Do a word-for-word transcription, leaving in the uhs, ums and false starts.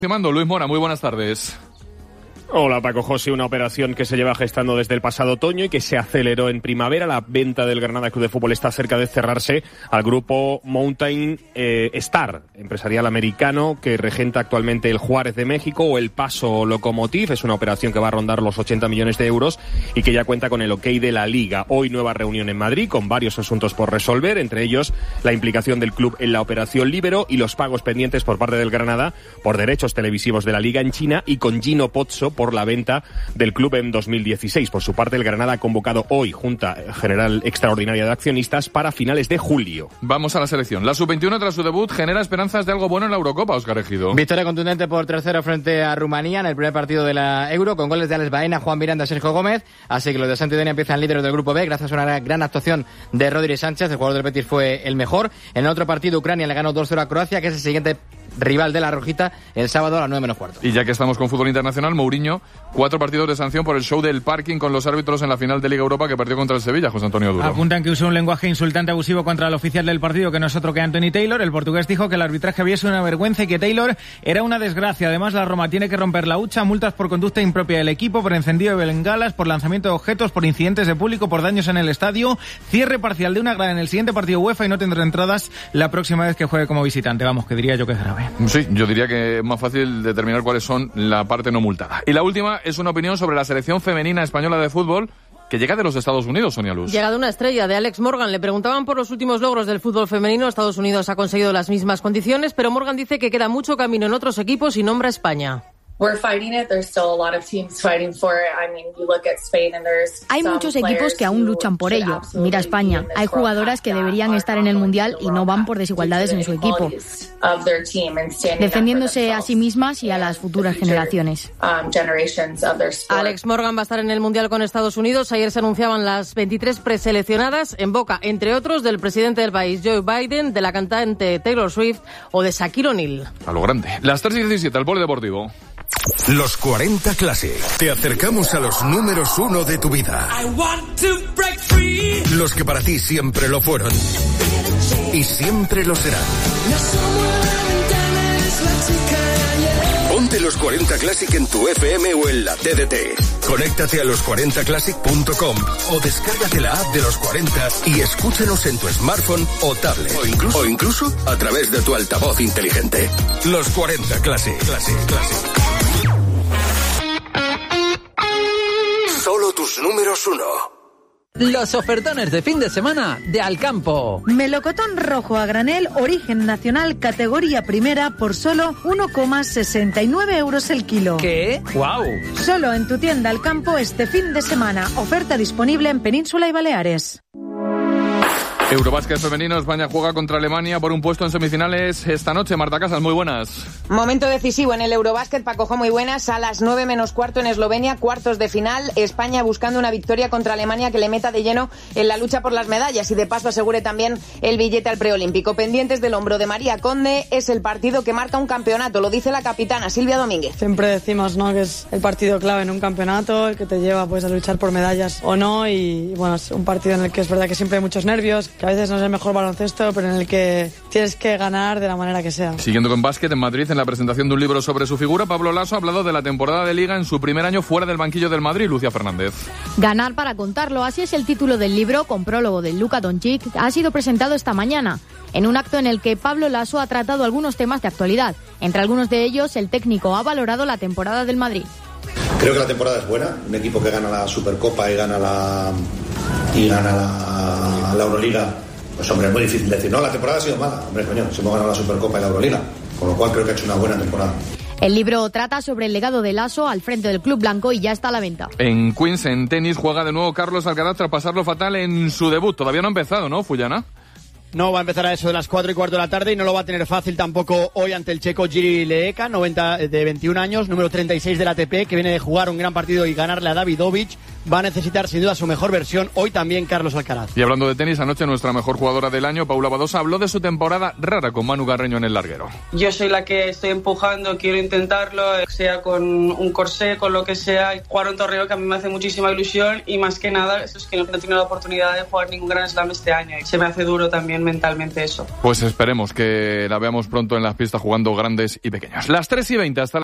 Mando Luis Mora, muy buenas tardes. Hola Paco José, una operación que se lleva gestando desde el pasado otoño y que se aceleró en primavera. La venta del Granada Club de Fútbol está cerca de cerrarse al grupo Mountain eh, Star, empresarial americano que regenta actualmente el Juárez de México o el Paso Locomotiv. Es una operación que va a rondar los ochenta millones de euros y que ya cuenta con el ok de la Liga. Hoy nueva reunión en Madrid con varios asuntos por resolver, entre ellos la implicación del club en la operación Líbero y los pagos pendientes por parte del Granada por derechos televisivos de la Liga en China y con Gino Pozzo por la venta del club en dos mil dieciséis. Por su parte, el Granada ha convocado hoy Junta General Extraordinaria de Accionistas para finales de julio. Vamos a la selección. La sub veintiuno, tras su debut, genera esperanzas de algo bueno en la Eurocopa, Óscar Ejido. Victoria contundente por tres cero frente a Rumanía en el primer partido de la Euro, con goles de Alex Baena, Juan Miranda, Sergio Gómez. Así que los de Santidenia empiezan líderes del grupo B gracias a una gran actuación de Rodri Sánchez. El jugador del Betis fue el mejor. En el otro partido, Ucrania le ganó dos cero a Croacia, que es el siguiente rival de la Rojita, el sábado a las nueve menos cuarto. Y ya que estamos con fútbol internacional, Mourinho, cuatro partidos de sanción por el show del parking con los árbitros en la final de Liga Europa que perdió contra el Sevilla, José Antonio Duro. Apuntan que usó un lenguaje insultante abusivo contra el oficial del partido, que no es otro que Anthony Taylor. El portugués dijo que el arbitraje había sido una vergüenza y que Taylor era una desgracia. Además, la Roma tiene que romper la hucha, multas por conducta impropia del equipo, por encendido de bengalas, por lanzamiento de objetos, por incidentes de público, por daños en el estadio, cierre parcial de una grada en el siguiente partido UEFA y no tendrá entradas la próxima vez que juegue como visitante. Vamos, que diría yo que es grave. Sí, yo diría que es más fácil determinar cuáles son la parte no multada. Y la última es una opinión sobre la selección femenina española de fútbol que llega de los Estados Unidos, Sonia Luz. Llega de una estrella, de Alex Morgan. Le preguntaban por los últimos logros del fútbol femenino. Estados Unidos ha conseguido las mismas condiciones, pero Morgan dice que queda mucho camino en otros equipos y nombra a España. Hay muchos equipos que aún luchan por ello. Mira España. Hay jugadoras que deberían estar en el Mundial y no van por desigualdades en su equipo, defendiéndose a sí mismas y a las futuras generaciones. Alex Morgan va a estar en el Mundial con Estados Unidos. Ayer se anunciaban las veintitrés preseleccionadas, en boca, entre otros, del presidente del país, Joe Biden, de la cantante Taylor Swift o de Shaquille O'Neal. A lo grande. Las tres y diecisiete, el polideportivo. Los cuarenta Classic. Te acercamos a los números uno de tu vida. Los que para ti siempre lo fueron. Y siempre lo serán. Ponte los cuarenta Classic en tu F M o en la T D T. Conéctate a los cuarenta classic punto com o descárgate la app de los cuarenta y escúchanos en tu smartphone o tablet. O incluso, o incluso a través de tu altavoz inteligente. Los cuarenta Classic. Classic, Classic. Solo tus números uno. Los ofertones de fin de semana de Alcampo. Melocotón rojo a granel, origen nacional, categoría primera, por solo uno coma sesenta y nueve euros el kilo. ¿Qué? ¡Guau! Solo en tu tienda Alcampo este fin de semana. Oferta disponible en Península y Baleares. Eurobásquet femenino, España juega contra Alemania por un puesto en semifinales esta noche. Marta Casas, muy buenas. Momento decisivo en el Eurobásquet, Paco Jo, muy buenas. A las nueve menos cuarto en Eslovenia, cuartos de final. España buscando una victoria contra Alemania que le meta de lleno en la lucha por las medallas y de paso asegure también el billete al preolímpico. Pendientes del hombro de María Conde, es el partido que marca un campeonato, lo dice la capitana Silvia Domínguez. Siempre decimos, ¿no?, que es el partido clave en un campeonato, el que te lleva pues a luchar por medallas o no, y bueno, es un partido en el que es verdad que siempre hay muchos nervios, que a veces no es el mejor baloncesto, pero en el que tienes que ganar de la manera que sea. Siguiendo con básquet, en Madrid, en la presentación de un libro sobre su figura, Pablo Laso ha hablado de la temporada de Liga en su primer año fuera del banquillo del Madrid. Lucía Fernández. Ganar para contarlo, así es el título del libro, con prólogo de Luka Doncic, ha sido presentado esta mañana, en un acto en el que Pablo Laso ha tratado algunos temas de actualidad. Entre algunos de ellos, el técnico ha valorado la temporada del Madrid. Creo que la temporada es buena, un equipo que gana la Supercopa y gana la y gana la, la Euroliga. Pues hombre, es muy difícil decir, no, la temporada ha sido mala. Hombre, coño, si hemos ganado la Supercopa y la Euroliga, con lo cual creo que ha hecho una buena temporada. El libro trata sobre el legado de Laso al frente del club blanco y ya está a la venta. En Queens, en tenis, juega de nuevo Carlos Alcaraz tras pasarlo fatal en su debut. Todavía no ha empezado, ¿no, Fullana? No, va a empezar a eso de las cuatro y cuarto de la tarde y no lo va a tener fácil tampoco hoy ante el checo Jiri Leeka, noventa, de veintiún años, número treinta y seis del A T P, que viene de jugar un gran partido y ganarle a Davidovich. Va a necesitar sin duda su mejor versión. Hoy también Carlos Alcaraz. Y hablando de tenis, anoche nuestra mejor jugadora del año, Paula Badosa, habló de su temporada rara con Manu Carreño en el larguero. Yo soy la que estoy empujando, quiero intentarlo, sea con un corsé, con lo que sea. Jugar un torneo que a mí me hace muchísima ilusión y más que nada, eso es que no he tenido la oportunidad de jugar ningún Grand Slam este año. Se me hace duro también también mentalmente eso. Pues esperemos que la veamos pronto en las pistas jugando grandes y pequeños. Las tres y veinte hasta